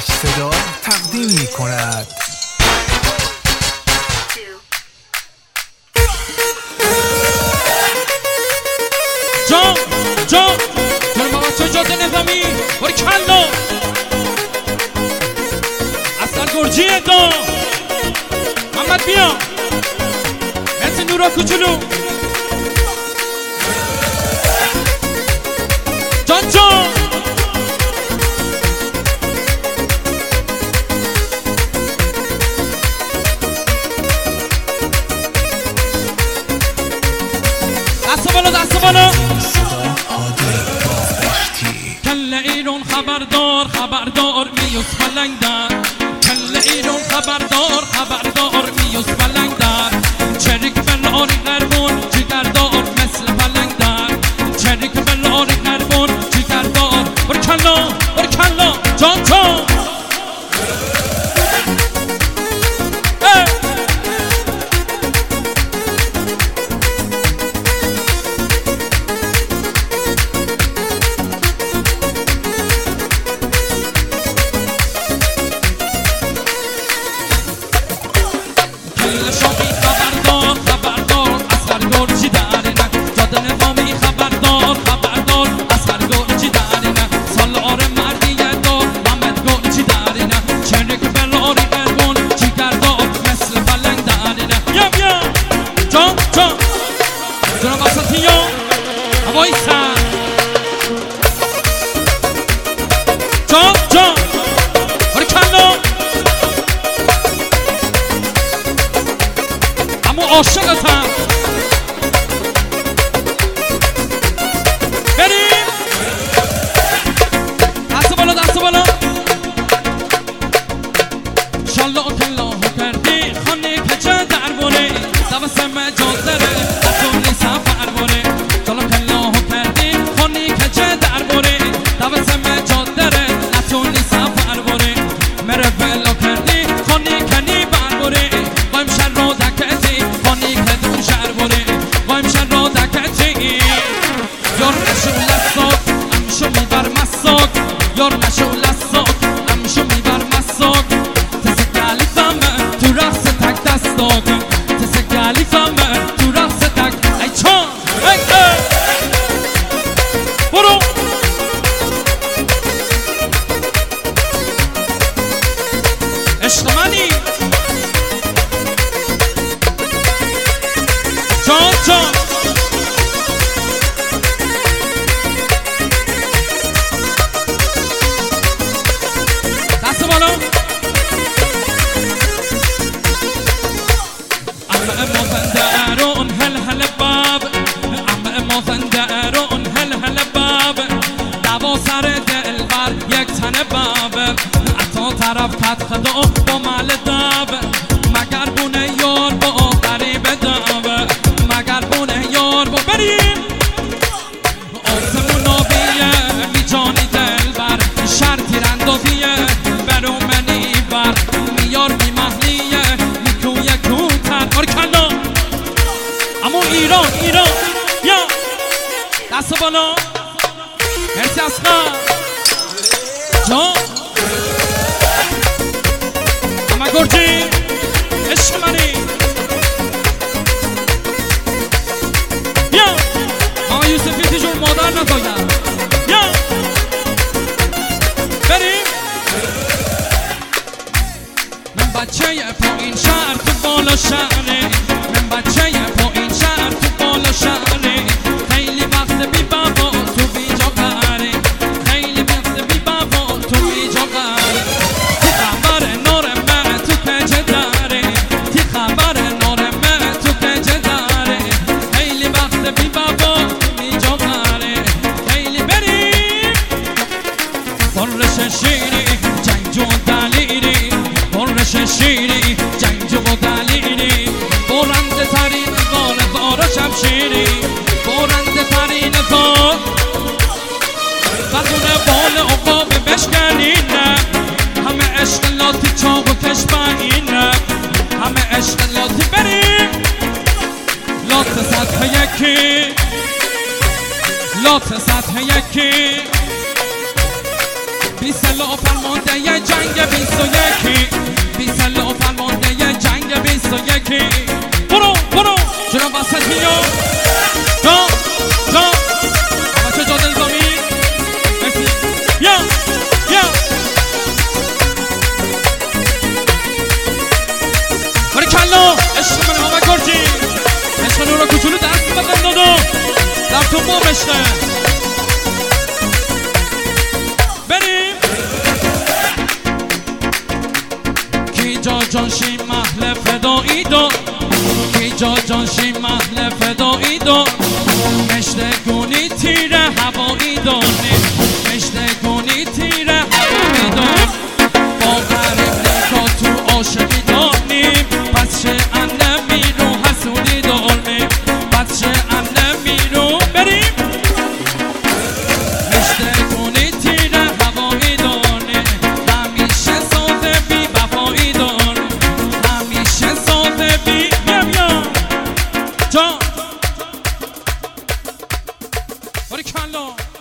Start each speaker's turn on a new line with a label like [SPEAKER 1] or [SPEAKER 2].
[SPEAKER 1] صدا تقدیم می کند.
[SPEAKER 2] جان بابا تو جاده نظامی باری کلا اصلا گرجیه دا محمد بیا مرسی نورا کوچولو جان دست بالا کل ایران خبردار میوس پلنگ در کل ایران خبردار میوس پلنگ در چریک بلاری قربون جگردار مثل پلنگ در چریک بلاری قربون جگردار برکلا جان جان برکلا اما عاشقتم بریم دست بالا شالله کلا کردی خانه کجا در بونه دوستم جادره اتونی سفر بونه شالله کلا کردی خانه کجا در بونه دوستم جادره اتونی سفر بونه مره بلا کردی خانه کنی بر بونه وایم شر رو دکتی خانه کدون شر بونه وایم شر رو دکتی یار نشو لساک امشو میبر مساک یار نشو لساک امشو میبر مساک تسگلی فهمه تو رقص تک دستاک تسگلی فهمه تو رقص تک ای چان ای برو عشق منی جان دست بالا اما مازندران هل باب اما مازندران هل باب دوا سر دلبر یک تن باب اتا طرف کت خدا با مال داب مگر بونه یار با غریب داب مگر بونه یار با بریم آسمون آبیه می جانی دلبر شرطی رندازیه برو منی بر میار بی محلیه میکویه کوتر برکلا اما ایران یا دست بالا مرسی اصلا جان اما گرجی عشق منی یا آقا یوسفی جون مادر نزایم یا بریم من بچه پایین شهر تو بالا شهره من بچه پایین شهر تو بالا شهره خیلی وقت بی بابا تو بی جا قره خیلی وقت بی بابا تو بی جا قره تی خبر نار من تو کجه داره تی خبر نار من تو کجه داره خیلی وقت بی بابا تو بی جا قره خیلی بریم برش شیری جنگ و دلیری برش شیری جنگ و دلیری برنده ترین بار شمشیری برنده ترین بار بدون بال عقاب بشکنینه همه عشق لاتی چاق و کشبینه همه عشق لاتی بریم لات سطح یکی لات سطح یکی بیسلا فرمانده ی جنگ 21 بیسلا فرمانده ی جنگ 21 برو برو جناب وسطی جا بچه جاده نظامی مرسی یا باری کلا عشق من همه گرجی عشق نورا کوچولو دست بزن دادو در تو بام عشقه بریم کی جا جانشی محل فدایی داد کی جا جانشی محل فدایی داد مشتگونی تیر هوایی دانی مشتگونی تیر هوایی دان با غریب نگاه تو عاشقی دانیم پس چه انمی رو حسودی دانیم پس چه انمی رو بریم مشتگونی تیر هوایی دانی همیشه ساده بی وفایی دان همیشه ساده بی جا باری کلا